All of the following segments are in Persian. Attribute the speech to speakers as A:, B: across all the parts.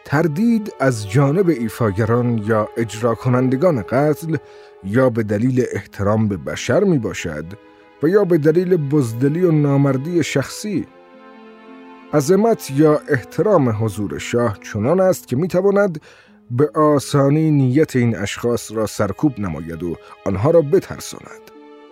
A: تردید از جانب ایفاگران یا اجرا کنندگان قتل یا به دلیل احترام به بشر می باشد و یا به دلیل بزدلی و نامردی شخصی. عظمت یا احترام حضور شاه چنان است که می تواند به آسانی نیت این اشخاص را سرکوب نماید و آنها را بترساند.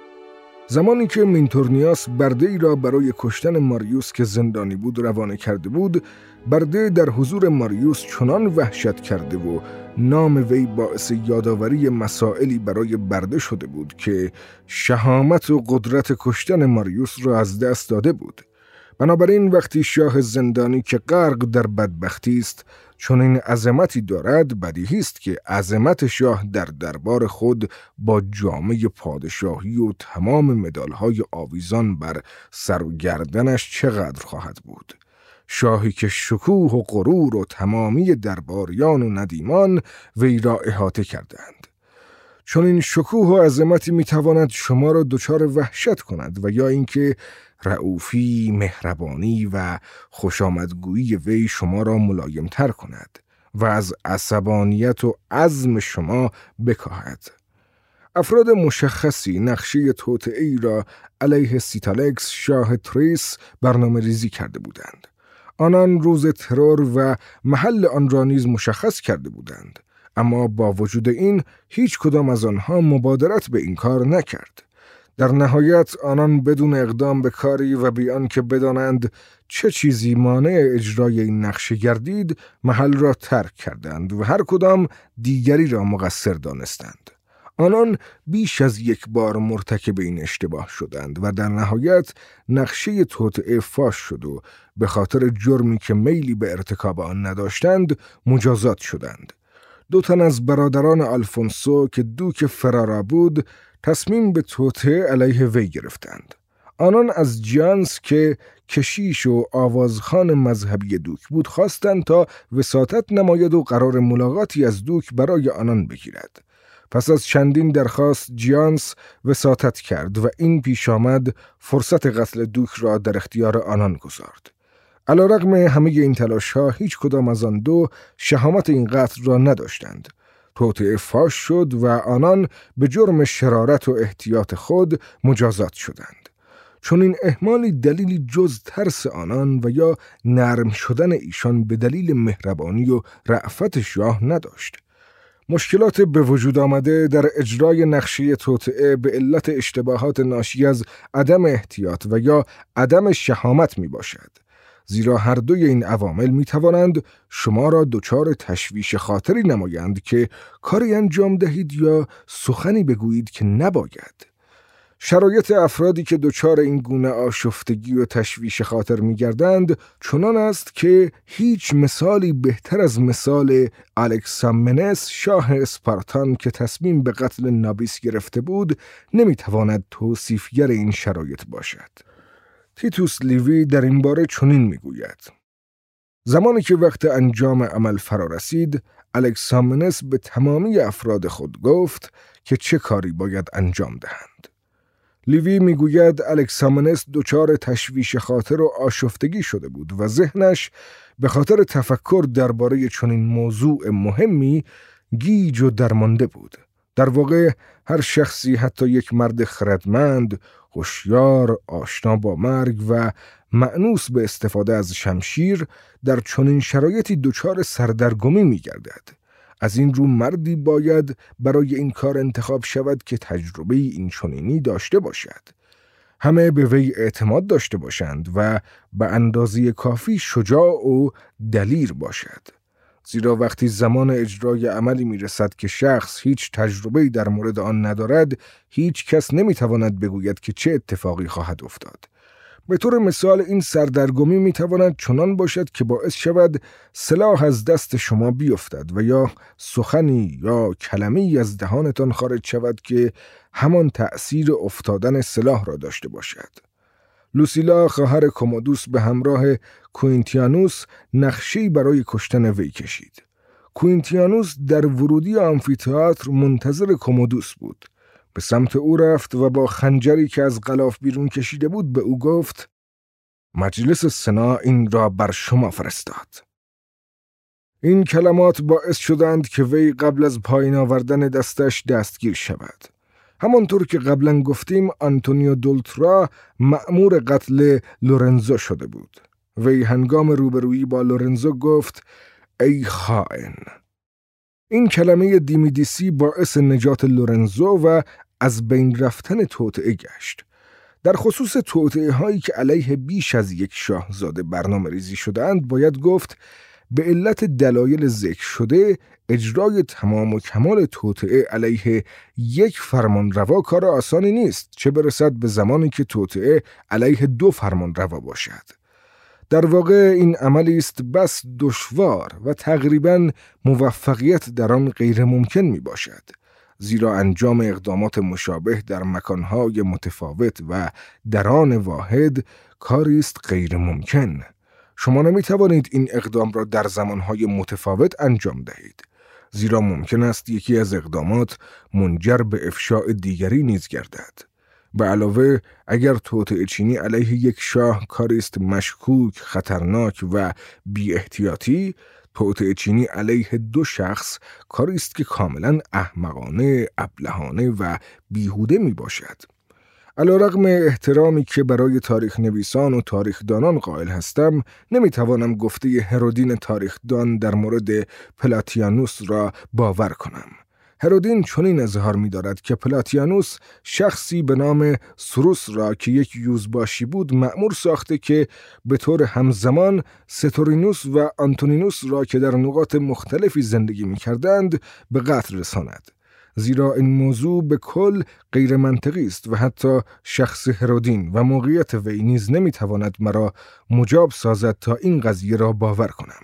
A: زمانی که مینتورنیاس برده ای را برای کشتن ماریوس که زندانی بود روانه کرده بود، برده در حضور ماریوس چنان وحشت کرده و نام وی باعث یادآوری مسائلی برای برده شده بود که شهامت و قدرت کشتن ماریوس را از دست داده بود. بنابراین وقتی شاه زندانی که غرق در بدبختی است چون این عظمتی دارد، بدیهی است که عظمت شاه در دربار خود با جامه پادشاهی و تمام مدالهای آویزان بر سر و گردنش چقدر خواهد بود. شاهی که شکوه و غرور و تمامی درباریان و ندیمان وی را احاطه کردند. چون این شکوه و عظمتی میتواند شما را دچار وحشت کند و یا اینکه رئوفی، مهربانی و خوشامدگویی وی شما را ملایم‌تر کند و از عصبانیت و عزم شما بکاهد. افراد مشخصی نقشه توطئه‌ای را علیه سیتالکس شاه تریس برنامه ریزی کرده بودند. آنان روز ترور و محل آن را نیز مشخص کرده بودند، اما با وجود این هیچ کدام از آنها مبادرت به این کار نکرد. در نهایت آنان بدون اقدام به کاری و بی آنکه بدانند چه چیزی مانع اجرای این نقشه گردید، محل را ترک کردند و هر کدام دیگری را مقصر دانستند. آنان بیش از یک بار مرتکب این اشتباه شدند و در نهایت نقشه توطئه فاش شد و به خاطر جرمی که میلی به ارتکاب آن نداشتند مجازات شدند. 2 تن از برادران آلفونسو که دوک فرارا بود تصمیم به توطئه علیه وی گرفتند. آنان از جیانس که کشیش و آوازخوان مذهبی دوک بود خواستند تا وساطت نماید و قرار ملاقاتی از دوک برای آنان بگیرد. پس از چندین درخواست جیانس وساطت کرد و این پیش آمد فرصت قتل دوک را در اختیار آنان گذارد. علیرغم همه این تلاش‌ها هیچ کدام از آن دو شهامت این قتل را نداشتند. توطئه فاش شد و آنان به جرم شرارت و احتیاط خود مجازات شدند. چون این اهمالی دلیلی جز ترس آنان و یا نرم شدن ایشان به دلیل مهربانی و رأفت شاه نداشت. مشکلات به وجود آمده در اجرای نقشه توطئه به علت اشتباهات ناشی از عدم احتیاط و یا عدم شهامت می باشد. زیرا هر دوی این عوامل می توانند شما را دچار تشویش خاطری نمایند که کاری انجام دهید یا سخنی بگویید که نباید. شرایط افرادی که دچار این گونه آشفتگی و تشویش خاطر می گردند چنان است که هیچ مثالی بهتر از مثال الکسامنس شاه اسپارتان که تصمیم به قتل نابیس گرفته بود نمی تواند توصیفگر این شرایط باشد. تیتوس لیوی در این باره چنین می گوید: زمانی که وقت انجام عمل فرا رسید، الکسامنس به تمامی افراد خود گفت که چه کاری باید انجام دهند. لیوی میگوید الکسامنس دچار تشویش خاطر و آشفتگی شده بود و ذهنش به خاطر تفکر درباره چنین موضوع مهمی گیج و درمانده بود. در واقع هر شخصی، حتی یک مرد خردمند، هوشیار، آشنا با مرگ و مأنوس به استفاده از شمشیر، در چنین شرایطی دچار سردرگمی می‌گردد. از این رو مردی باید برای این کار انتخاب شود که تجربه این چنینی داشته باشد. همه به وی اعتماد داشته باشند و به اندازه کافی شجاع و دلیر باشد. زیرا وقتی زمان اجرای عملی میرسد که شخص هیچ تجربه‌ای در مورد آن ندارد، هیچ کس نمیتواند بگوید که چه اتفاقی خواهد افتاد. به طور مثال این سردرگمی میتواند چنان باشد که باعث شود سلاح از دست شما بیفتد و یا سخنی یا کلمه‌ای از دهانتان خارج شود که همان تأثیر افتادن سلاح را داشته باشد. لوسیلا خواهر کومودوس به همراه کوینتیانوس نقشه‌ای برای کشتن وی کشید. کوینتیانوس در ورودی آمفی‌تئاتر منتظر کومودوس بود. به سمت او رفت و با خنجری که از غلاف بیرون کشیده بود به او گفت: مجلس سنا این را بر شما فرستاد. این کلمات باعث شدند که وی قبل از پایین آوردن دستش دستگیر شود. همانطور که قبلا گفتیم آنتونیو دولترا مأمور قتل لورنزو شده بود. وی هنگام روبرویی با لورنزو گفت ای خائن. این کلمه دیمیدیسی باعث نجات لورنزو و از بین رفتن توطئه گشت. در خصوص توطئه هایی که علیه بیش از یک شاهزاده برنامه ریزی شده‌اند باید گفت به علت دلایل ذکر شده اجرای تمام و کمال توطئه علیه یک فرمانروا کار آسانی نیست، چه برسد به زمانی که توطئه علیه 2 فرمانروا باشد. در واقع این عملی است بس دشوار و تقریباً موفقیت در آن غیر ممکن می باشد، زیرا انجام اقدامات مشابه در مکانهای متفاوت و در آن واحد کاری است غیر ممکن. شما نمی توانید این اقدام را در زمانهای متفاوت انجام دهید، زیرا ممکن است یکی از اقدامات منجر به افشاء دیگری نیز گردد. به علاوه اگر توطئه چینی علیه یک شاه کاری است مشکوک، خطرناک و بی احتیاطی، توطئه چینی علیه 2 شخص کاری است که کاملا احمقانه، ابلهانه و بیهوده می باشد. علیرغم احترامی که برای تاریخ نویسان و تاریخدانان قائل هستم، نمیتوانم گفته هرودین تاریخدان در مورد پلاتیانوس را باور کنم. هرودین چنین اظهار می‌دارد که پلاتیانوس شخصی به نام سروس را که یک یوزباشی بود مأمور ساخته که به طور همزمان ستورینوس و آنتونینوس را که در نقاط مختلفی زندگی می‌کردند به قتل رساند. زیرا این موضوع به کل غیر منطقی است و حتی شخص هرودین و موقعیت وی نیز نمی‌تواند مرا مجاب سازد تا این قضیه را باور کنم.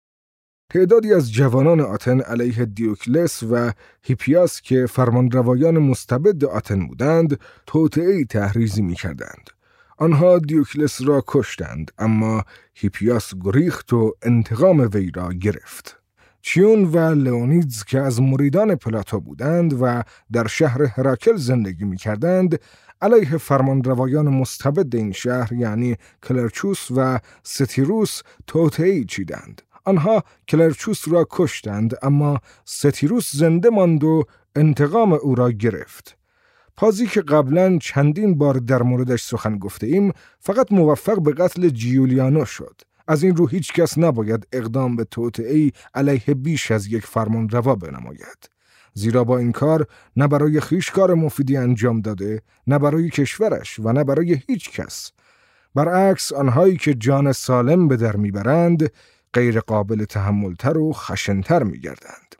A: تعدادی از جوانان آتن علیه دیوکلس و هیپیاس که فرمانروایان مستبد آتن بودند، توطئه‌ای تحریزی می‌کردند. آنها دیوکلس را کشتند، اما هیپیاس گریخت و انتقام وی را گرفت. چیون و لئونیدز که از مریدان پلاتو بودند و در شهر هراکل زندگی می‌کردند، علیه فرمانروایان مستبد این شهر یعنی کلرچوس و ستیروس توطئه‌ای چیدند. آنها کلرچوس را کشتند، اما ستیروس زنده ماند و انتقام او را گرفت. پازی که قبلاً چندین بار در موردش سخن گفته ایم فقط موفق به قتل جیولیانو شد. از این رو هیچ کس نباید اقدام به توطئه‌ای علیه بیش از یک فرمانروا بنماید، زیرا با این کار نه برای خویش کار مفیدی انجام داده، نه برای کشورش و نه برای هیچ کس. برعکس آنهایی که جان سالم به در میبرند غیر قابل تحملتر و خشنتر میگردند.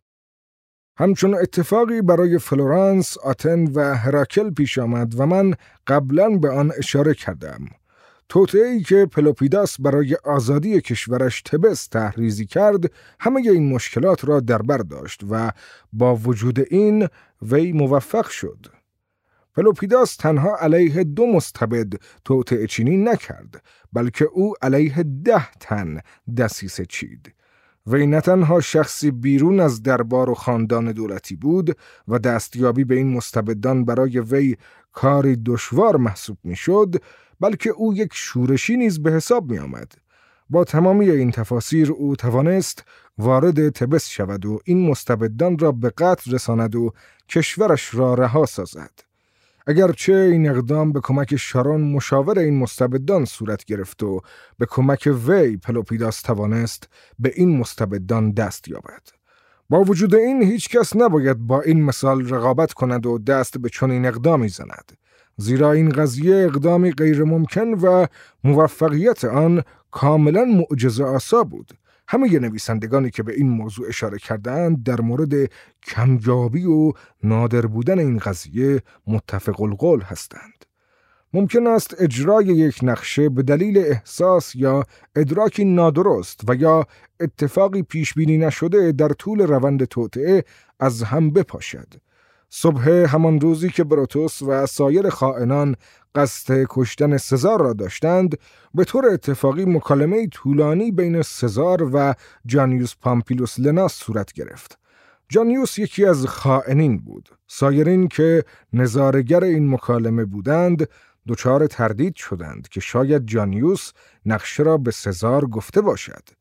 A: همچون اتفاقی برای فلورانس، آتن و هراکل پیش آمد و من قبلاً به آن اشاره کردم. توطئه‌ای که پلوپیداس برای آزادی کشورش تبس تحریزی کرد، همه این مشکلات را در بر داشت و با وجود این وی موفق شد. پلوپیداس تنها علیه 2 مستبد توطئه چینی نکرد، بلکه او علیه 10 تن دسیسه چید. وی نه تنها شخصی بیرون از دربار و خاندان دولتی بود و دستیابی به این مستبدان برای وی کاری دشوار محسوب می شد، بلکه او یک شورشی نیز به حساب می آمد. با تمامی این تفاسیر او توانست وارد تبس شود و این مستبدان را به قتل رساند و کشورش را رها سازد. اگرچه این اقدام به کمک شارون مشاور این مستبدان صورت گرفت و به کمک وی پلوپیداس توانست به این مستبدان دست یابد. با وجود این هیچ کس نباید با این مثال رقابت کند و دست به چنین اقدامی زند، زیرا این قضیه اقدامی غیر ممکن و موفقیت آن کاملا معجزه آسا بود. همه نویسندگانی که به این موضوع اشاره کردند در مورد کمیابی و نادر بودن این قضیه متفق القول هستند. ممکن است اجرای یک نقشه به دلیل احساس یا ادراکی نادرست و یا اتفاقی پیش بینی نشده در طول روند توطئه از هم بپاشد. صبح همان روزی که بروتوس و سایر خائنان قصد کشتن سزار را داشتند، به طور اتفاقی مکالمه طولانی بین سزار و جانیوس پامپیلوس لناس صورت گرفت. جانیوس یکی از خائنین بود. سایرین که نظاره‌گر این مکالمه بودند، دچار تردید شدند که شاید جانیوس نقشه را به سزار گفته باشد.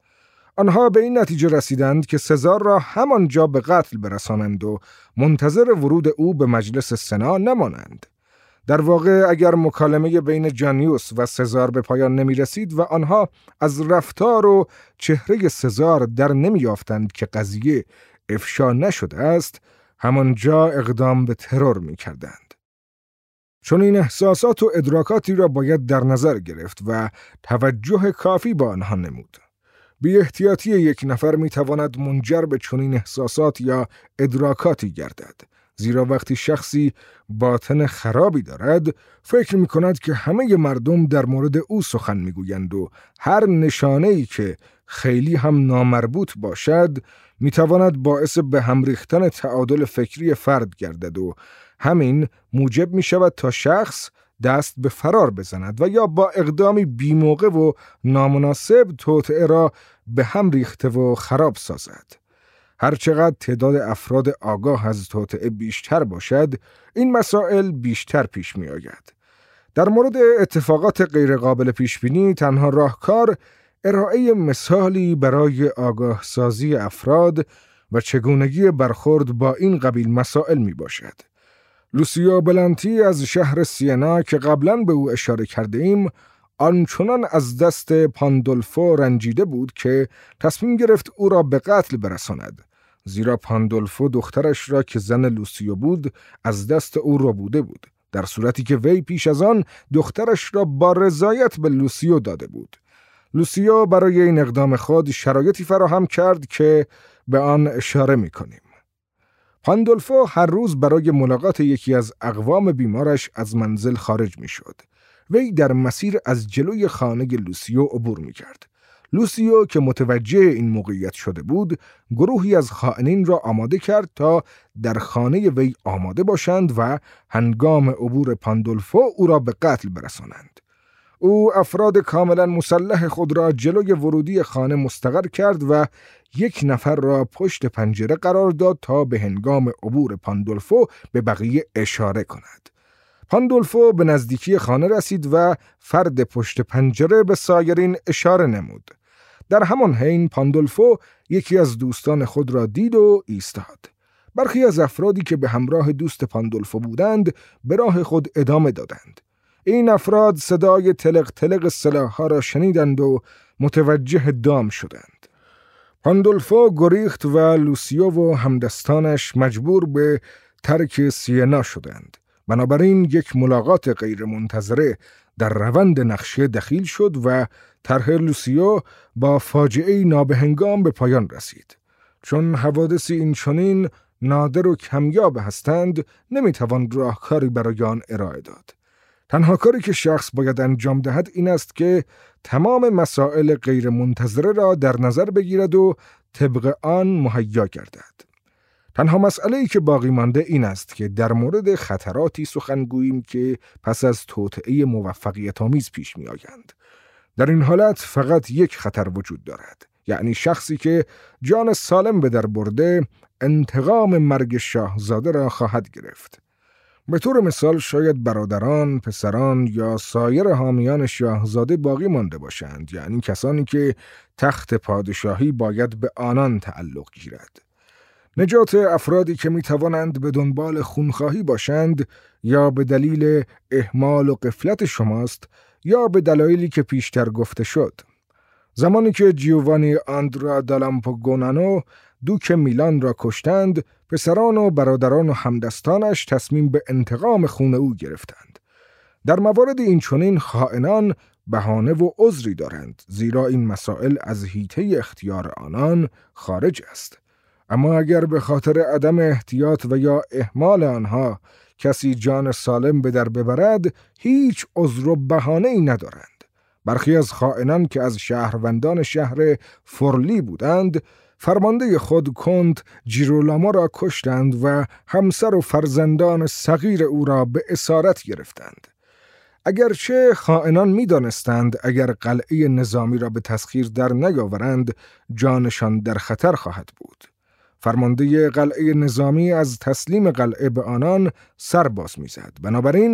A: آنها به این نتیجه رسیدند که سزار را همانجا به قتل برسانند و منتظر ورود او به مجلس سنا نمانند. در واقع اگر مکالمه بین جانیوس و سزار به پایان نمی رسید و آنها از رفتار و چهره سزار در نمی یافتند که قضیه افشا نشده است، همانجا اقدام به ترور می کردند. چون این احساسات و ادراکاتی را باید در نظر گرفت و توجه کافی با آنها نمود. بی احتیاطی یک نفر می تواند منجر به چنین احساسات یا ادراکاتی گردد. زیرا وقتی شخصی باطن خرابی دارد، فکر می کند که همه مردم در مورد او سخن می گویند و هر نشانه‌ای که خیلی هم نامربوط باشد می تواند باعث به هم ریختن تعادل فکری فرد گردد و همین موجب می شود تا شخص دست به فرار بزند و یا با اقدامی بی‌موقع و نامناسب توطئه را به هم ریخته و خراب سازد. هرچقدر تعداد افراد آگاه از توطئه بیشتر باشد، این مسائل بیشتر پیش می آید. در مورد اتفاقات غیرقابل پیشبینی تنها راهکار ارائه مثالی برای آگاه سازی افراد و چگونگی برخورد با این قبیل مسائل می باشد. لوسیو بلانتی از شهر سینا که قبلاً به او اشاره کرده ایم، آنچنان از دست پاندولفو رنجیده بود که تصمیم گرفت او را به قتل برساند. زیرا پاندولفو دخترش را که زن لوسیو بود از دست او ربوده بود، در صورتی که وی پیش از آن دخترش را با رضایت به لوسیو داده بود. لوسیو برای این اقدام خود شرایطی فراهم کرد که به آن اشاره می‌کنیم. پاندولفو هر روز برای ملاقات یکی از اقوام بیمارش از منزل خارج می‌شد. وی در مسیر از جلوی خانه لوسیو عبور می‌کرد. لوسیو که متوجه این موقعیت شده بود، گروهی از خائنین را آماده کرد تا در خانه وی آماده باشند و هنگام عبور پاندولفو او را به قتل برسانند. او افراد کاملا مسلح خود را جلوی ورودی خانه مستقر کرد و یک نفر را پشت پنجره قرار داد تا به هنگام عبور پاندولفو به بقیه اشاره کند. پاندولفو به نزدیکی خانه رسید و فرد پشت پنجره به سایرین اشاره نمود. در همان حین پاندولفو یکی از دوستان خود را دید و ایستاد. برخی از افرادی که به همراه دوست پاندولفو بودند به راه خود ادامه دادند. این افراد صدای تلق تلق سلاح‌ها را شنیدند و متوجه دام شدند. پاندولفو گریخت و لوسیو و همدستانش مجبور به ترک سینا شدند. بنابراین یک ملاقات غیرمنتظره در روند نقشه دخیل شد و طرح لوسیو با فاجعه نابهنگام به پایان رسید. چون حوادث این چنین نادر و کمیاب هستند، نمیتوان راهکاری برای آن ارائه داد. تنها کاری که شخص باید انجام دهد این است که تمام مسائل غیرمنتظره را در نظر بگیرد و طبق آن مهیا گردد. تنها مسئله‌ای که باقی مانده این است که در مورد خطراتی سخن گوییم که پس از توطئه موفقیت‌آمیز پیش می‌آیند. در این حالت فقط یک خطر وجود دارد، یعنی شخصی که جان سالم به در برده انتقام مرگ شاهزاده را خواهد گرفت. به طور مثال شاید برادران، پسران یا سایر حامیان شاهزاده باقی مانده باشند، یعنی کسانی که تخت پادشاهی باید به آنان تعلق گیرد. نجات افرادی که می توانند به دنبال خونخواهی باشند یا به دلیل اهمال و غفلت شماست یا به دلایلی که پیشتر گفته شد. زمانی که جیووانی آندرا دالامپوگونانو دوک میلان را کشتند، پسران و برادران و همدستانش تصمیم به انتقام خون او گرفتند. در موارد این چنین خائنان بهانه و عذری دارند، زیرا این مسائل از حیطه اختیار آنان خارج است. اما اگر به خاطر عدم احتیاط و یا اهمال آنها کسی جان سالم به در ببرد، هیچ عذر و بهانه‌ای ندارند. برخی از خائنان که از شهروندان شهر فورلی بودند، فرمانده خود کنت جیرولاما را کشتند و همسر و فرزندان صغیر او را به اسارت گرفتند. اگرچه خائنان می دانستند اگر قلعه نظامی را به تسخیر در نیاورند، جانشان در خطر خواهد بود. فرمانده قلعه نظامی از تسلیم قلعه به آنان سر باز می زد. بنابراین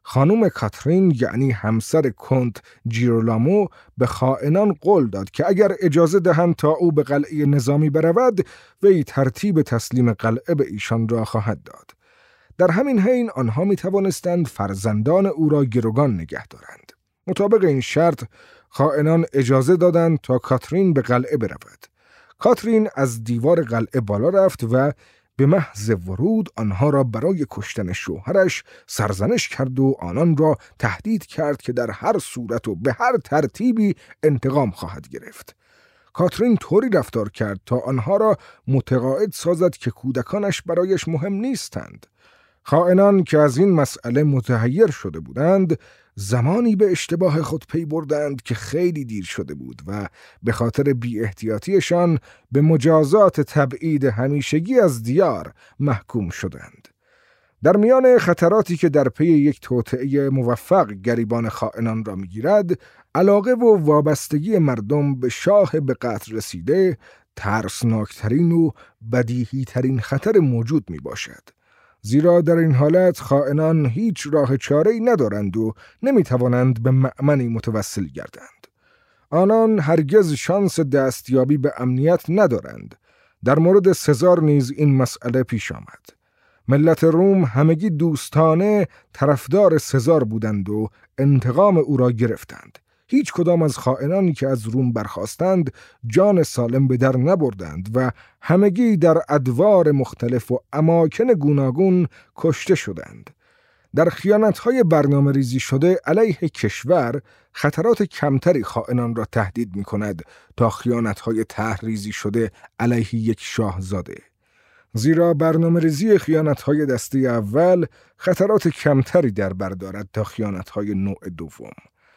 A: خانم کاترین یعنی همسر کنت جیرولامو به خائنان قول داد که اگر اجازه دهند تا او به قلعه نظامی برود، وی ترتیب تسلیم قلعه به ایشان را خواهد داد. در همین حین آنها می توانستند فرزندان او را گروگان نگه دارند. مطابق این شرط خائنان اجازه دادند تا کاترین به قلعه برود. کاترین از دیوار قلعه بالا رفت و به محض ورود آنها را برای کشتن شوهرش سرزنش کرد و آنان را تهدید کرد که در هر صورت و به هر ترتیبی انتقام خواهد گرفت. کاترین طوری رفتار کرد تا آنها را متقاعد سازد که کودکانش برایش مهم نیستند. خائنان که از این مسئله متحیر شده بودند، زمانی به اشتباه خود پی بردند که خیلی دیر شده بود و به خاطر بی احتیاطیشان به مجازات تبعید همیشگی از دیار محکوم شدند. در میان خطراتی که در پی یک توطئه موفق گریبان خائنان را میگیرد، علاقه و وابستگی مردم به شاه به قتل رسیده ترسناکترین و بدیهی‌ترین خطر موجود می باشد. زیرا در این حالت خائنان هیچ راه چاره‌ای ندارند و نمی‌توانند به مأمنی متوسل گردند. آنان هرگز شانس دستیابی به امنیت ندارند. در مورد سزار نیز این مسئله پیش آمد. ملت روم همگی دوستانه طرفدار سزار بودند و انتقام او را گرفتند. هیچ کدام از خائنانی که از روم برخاستند جان سالم به در نبردند و همگی در ادوار مختلف و اماکن گوناگون کشته شدند. در خیانت‌های برنامه ریزی شده علیه کشور خطرات کمتری خائنان را تهدید می‌کند تا خیانت‌های طرح‌ریزی شده علیه یک شاهزاده. زیرا برنامه ریزی خیانت‌های دسته اول خطرات کمتری در بر دارد تا خیانت‌های نوع دوم.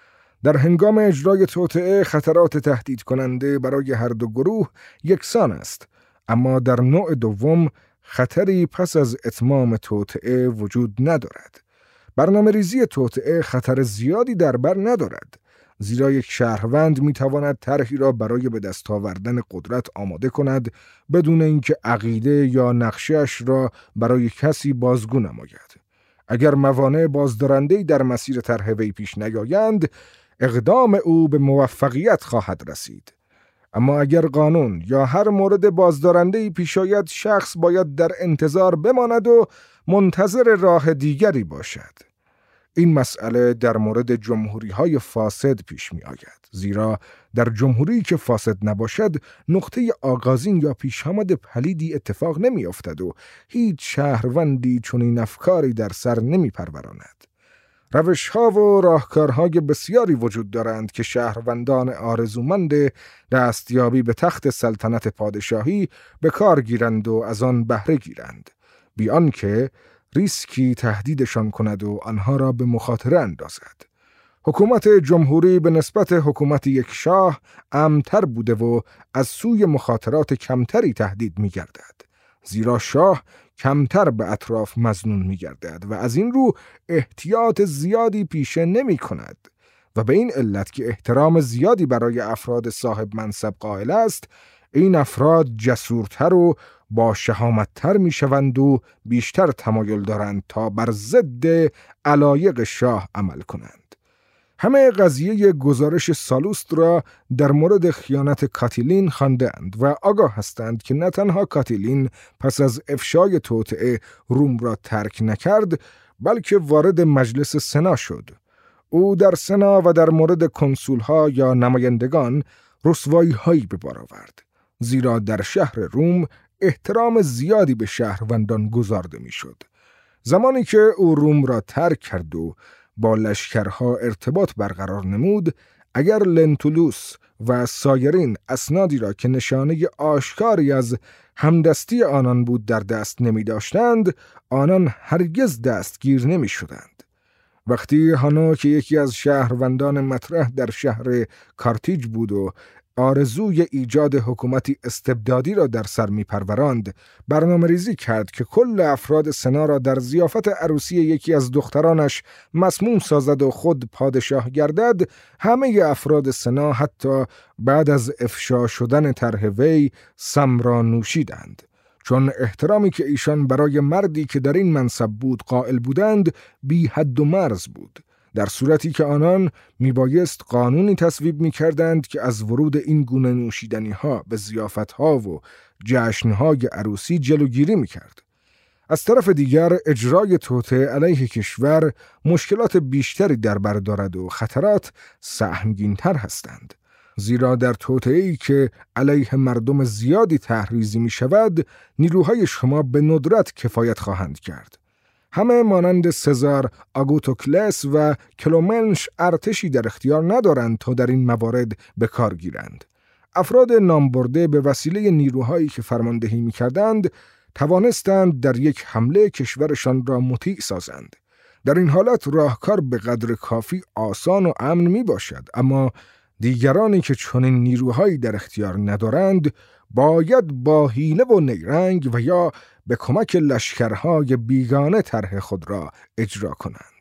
A: در هنگام اجرای توطئه خطرات تهدید کننده برای هر دو گروه یکسان است، اما در نوع دوم خطری پس از اتمام توطئه وجود ندارد. برنامه‌ریزی توطئه خطر زیادی در بر ندارد، زیرا یک شهروند می‌تواند طرحی را برای به دست آوردن قدرت آماده کند بدون اینکه عقیده یا نقشه‌اش را برای کسی بازگو نماید. اگر موانع بازدارنده‌ای در مسیر طرح وی پیش نیایند، اقدام او به موفقیت خواهد رسید. اما اگر قانون یا هر مورد بازدارنده‌ای پیش آید، شخص باید در انتظار بماند و منتظر راه دیگری باشد. این مسئله در مورد جمهوری‌های فاسد پیش می آید، زیرا در جمهوری که فاسد نباشد نقطه آغازین یا پیشامد پلیدی اتفاق نمی افتد و هیچ شهروندی چنین افکاری در سر نمی پروراند. روش‌ها و راهکارهای بسیاری وجود دارند که شهروندان آرزومند دستیابی به تخت سلطنت پادشاهی به کار گیرند و از آن بهره گیرند، بی آنکه ریسکی تهدیدشان کند و آنها را به مخاطره اندازد. حکومت جمهوری به نسبت حکومت یک شاه امن‌تر بوده و از سوی مخاطرات کمتری تهدید می‌گردد، زیرا شاه کمتر به اطراف مظنون می‌گردد و از این رو احتیاط زیادی پیشه نمی‌کند و به این علت که احترام زیادی برای افراد صاحب منصب قائل است، این افراد جسورتر و با شهامت‌تر می‌شوند و بیشتر تمایل دارند تا بر ضد علایق شاه عمل کنند. همه قضیه گزارش سالوست را در مورد خیانت کاتیلین خواندند و آگاه هستند که نه تنها کاتیلین پس از افشای توطئه روم را ترک نکرد، بلکه وارد مجلس سنا شد. او در سنا و در مورد کنسول‌ها یا نمایندگان رسوایی‌هایی به بار آورد، زیرا در شهر روم احترام زیادی به شهروندان گذارده می‌شد. زمانی که او روم را ترک کرد و با لشکرها ارتباط برقرار نمود، اگر لنتولوس و سایرین اسنادی را که نشانه آشکاری از همدستی آنان بود در دست نمی داشتند، آنان هرگز دستگیر نمی شدند. وقتی هانو که یکی از شهروندان مطرح در شهر کارتیج بود و آرزوی ایجاد حکومتی استبدادی را در سر می پروراند، برنامه ریزی کرد که کل افراد سنا را در ضیافت عروسی یکی از دخترانش مسموم سازد و خود پادشاه گردد. همه افراد سنا حتی بعد از افشا شدن طرح وی سم را نوشیدند، چون احترامی که ایشان برای مردی که در این منصب بود قائل بودند بی حد و مرز بود، در صورتی که آنان میبایست قانونی تصویب میکردند که از ورود این گونه نوشیدنی ها به ضیافت ها و جشن های عروسی جلوگیری میکرد. از طرف دیگر اجرای توطئه علیه کشور مشکلات بیشتری در بر دارد و خطرات سهمگین‌تر هستند، زیرا در توطئه‌ای که علیه مردم زیادی تحریزی می شود نیروهای شما به ندرت کفایت خواهند کرد. همه مانند سزار آگوتوکلس و کلومنش ارتشی در اختیار ندارند تا در این موارد به کار گیرند. افراد نامبرده به وسیله نیروهایی که فرماندهی می کردند توانستند در یک حمله کشورشان را مطیع سازند. در این حالت راهکار به قدر کافی آسان و امن می باشد، اما دیگرانی که چنین نیروهایی در اختیار ندارند باید با حیله و نیرنگ و یا به کمک لشکرهای بیگانه طرح خود را اجرا کنند.